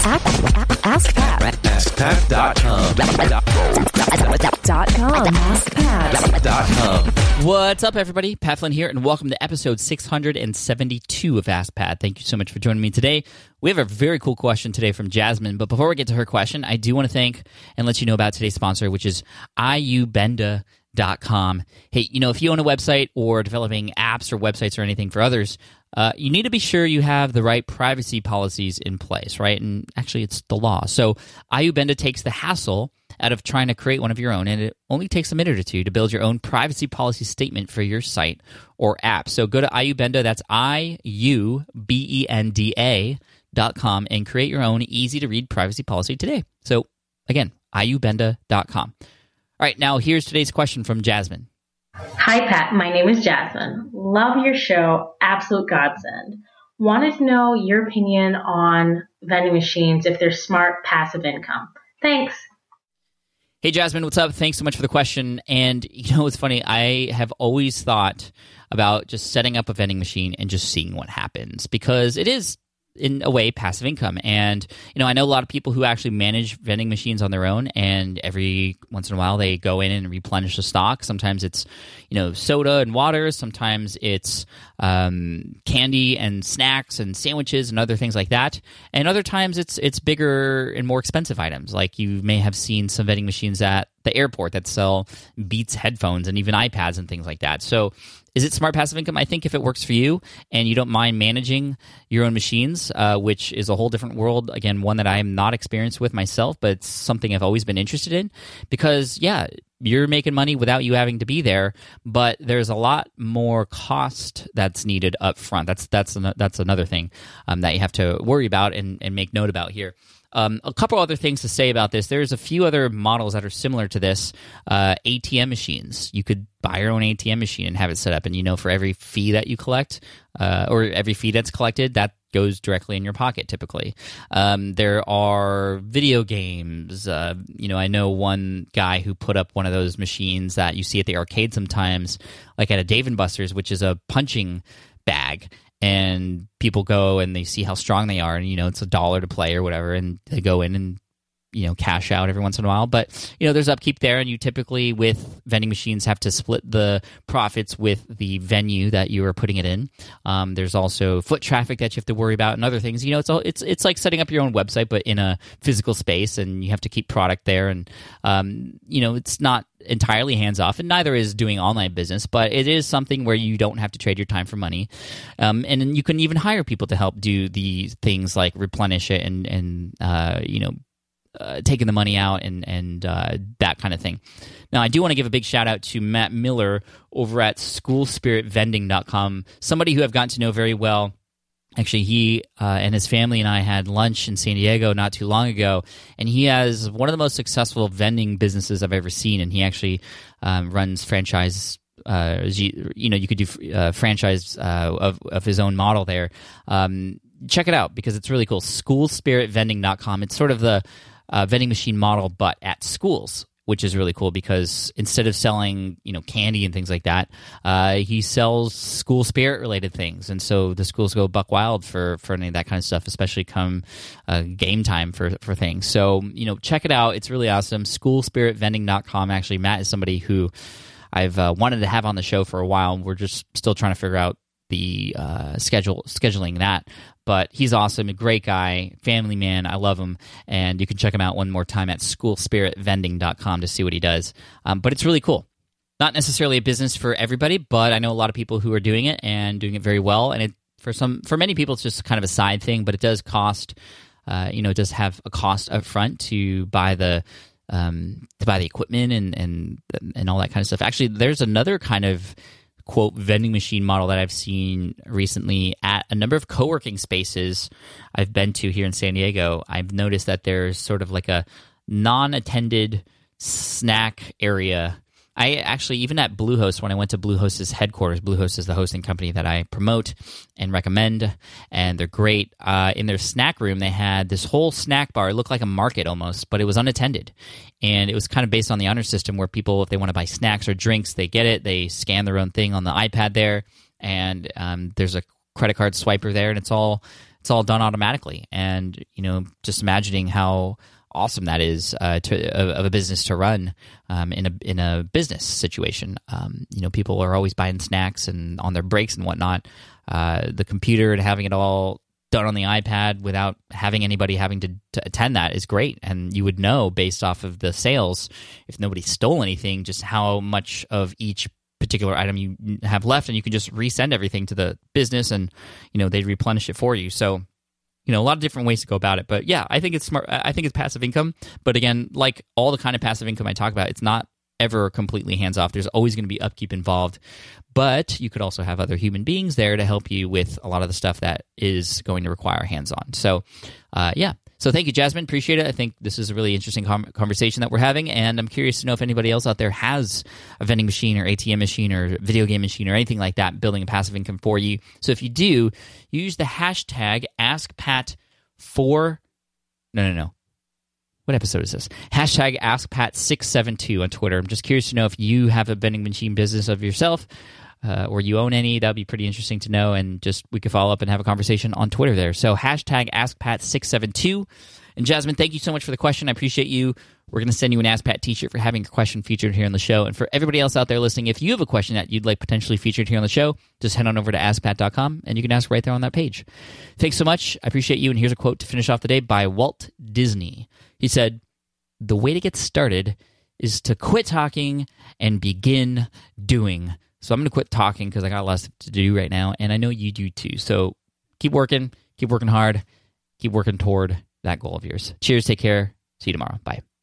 AskPat.com. AskPat.com. What's up, everybody? Pat Flynn here, and welcome to episode 672 of Ask Pat. Thank you so much for joining me today. We have a very cool question today from Jasmine, but before we get to her question, I do want to thank and let you know about today's sponsor, which is iubenda.com. Hey, if you own a website or developing apps or websites or anything for others, you need to be sure you have the right privacy policies in place, right? And actually, it's the law. So iubenda takes the hassle out of trying to create one of your own, and it only takes a minute or two to build your own privacy policy statement for your site or app. So go to iubenda, that's iubenda.com, and create your own easy-to-read privacy policy today. So again, iubenda.com. All right, now here's today's question from Jasmine. Hi, Pat. My name is Jasmine. Love your show. Absolute godsend. Wanted to know your opinion on vending machines, if they're smart passive income. Thanks. Hey, Jasmine, what's up? Thanks so much for the question. And it's funny. I have always thought about just setting up a vending machine and just seeing what happens, because it is, in a way, passive income. And, I know a lot of people who actually manage vending machines on their own, and every once in a while they go in and replenish the stock. Sometimes it's, soda and water. Sometimes it's candy and snacks and sandwiches and other things like that. And other times it's bigger and more expensive items. Like you may have seen some vending machines at the airport that sell Beats headphones and even iPads and things like that. So is it smart passive income? I think if it works for you and you don't mind managing your own machines, which is a whole different world, again, one that I am not experienced with myself, but it's something I've always been interested in, because, you're making money without you having to be there, but there's a lot more cost that's needed up front. That's another thing that you have to worry about and make note about here. A couple other things to say about this. There's a few other models that are similar to this. ATM machines. You could buy your own ATM machine and have it set up, and for every fee that you collect, or every fee that's collected, that goes directly in your pocket typically. There are video games. I know one guy who put up one of those machines that you see at the arcade sometimes, like at a Dave & Buster's, which is a punching bag. And people go and they see how strong they are, and it's $1 to play or whatever, and they go in and cash out every once in a while. But there's upkeep there, and you typically with vending machines have to split the profits with the venue that you are putting it in. There's also foot traffic that you have to worry about and other things. It's like setting up your own website but in a physical space, and you have to keep product there, and it's not entirely hands-off, and neither is doing online business, but it is something where you don't have to trade your time for money. And then you can even hire people to help do these things like replenish it and taking the money out and that kind of thing. Now, I do want to give a big shout out to Matt Miller over at SchoolSpiritVending.com, somebody who I've gotten to know very well. Actually, he and his family and I had lunch in San Diego not too long ago, and he has one of the most successful vending businesses I've ever seen, and he actually runs franchise. You could do franchise of his own model there. Check it out because it's really cool. SchoolSpiritVending.com. It's sort of the vending machine model, but at schools, which is really cool because instead of selling, candy and things like that, he sells school spirit related things. And so the schools go buck wild for any of that kind of stuff, especially come game time for things. So, check it out. It's really awesome. SchoolSpiritVending.com. Actually, Matt is somebody who I've wanted to have on the show for a while. We're just still trying to figure out the scheduling that. But he's awesome, a great guy, family man. I love him. And you can check him out one more time at SchoolSpiritVending.com to see what he does. But it's really cool. Not necessarily a business for everybody, but I know a lot of people who are doing it and doing it very well. And for many people, it's just kind of a side thing, but it does cost, it does have a cost up front to buy the equipment and all that kind of stuff. Actually, there's another kind of quote vending machine model that I've seen recently at a number of co-working spaces I've been to here in San Diego. I've noticed that there's sort of like a non-attended snack area. I actually, even at Bluehost, when I went to Bluehost's headquarters, Bluehost is the hosting company that I promote and recommend, and they're great. In their snack room, they had this whole snack bar. It looked like a market almost, but it was unattended. And it was kind of based on the honor system where people, if they want to buy snacks or drinks, they get it. They scan their own thing on the iPad there, and there's a credit card swiper there, and it's all it's all done automatically. And, just imagining how awesome that is of a business to run in a business situation. People are always buying snacks and on their breaks and whatnot. The computer and having it all done on the iPad without having anybody having to attend that is great. And you would know based off of the sales, if nobody stole anything, just how much of each particular item you have left, and you can just resend everything to the business and, they'd replenish it for you. So, a lot of different ways to go about it. But yeah, I think it's smart. I think it's passive income. But again, like all the kind of passive income I talk about, it's not ever completely hands-off. There's always going to be upkeep involved. But you could also have other human beings there to help you with a lot of the stuff that is going to require hands-on. So, yeah. So thank you, Jasmine. Appreciate it. I think this is a really interesting conversation that we're having, and I'm curious to know if anybody else out there has a vending machine or ATM machine or video game machine or anything like that building a passive income for you. So if you do, use the hashtag AskPat4... No. What episode is this? Hashtag AskPat672 on Twitter. I'm just curious to know if you have a vending machine business of yourself or you own any. That would be pretty interesting to know, and just we could follow up and have a conversation on Twitter there. So hashtag AskPat672. And Jasmine, thank you so much for the question. I appreciate you. We're going to send you an Ask Pat t-shirt for having your question featured here on the show. And for everybody else out there listening, if you have a question that you'd like potentially featured here on the show, just head on over to AskPat.com and you can ask right there on that page. Thanks so much. I appreciate you. And here's a quote to finish off the day by Walt Disney. He said, "The way to get started is to quit talking and begin doing." So I'm going to quit talking because I got lots to do right now, and I know you do too. So keep working hard, keep working toward that goal of yours. Cheers, take care, see you tomorrow. Bye.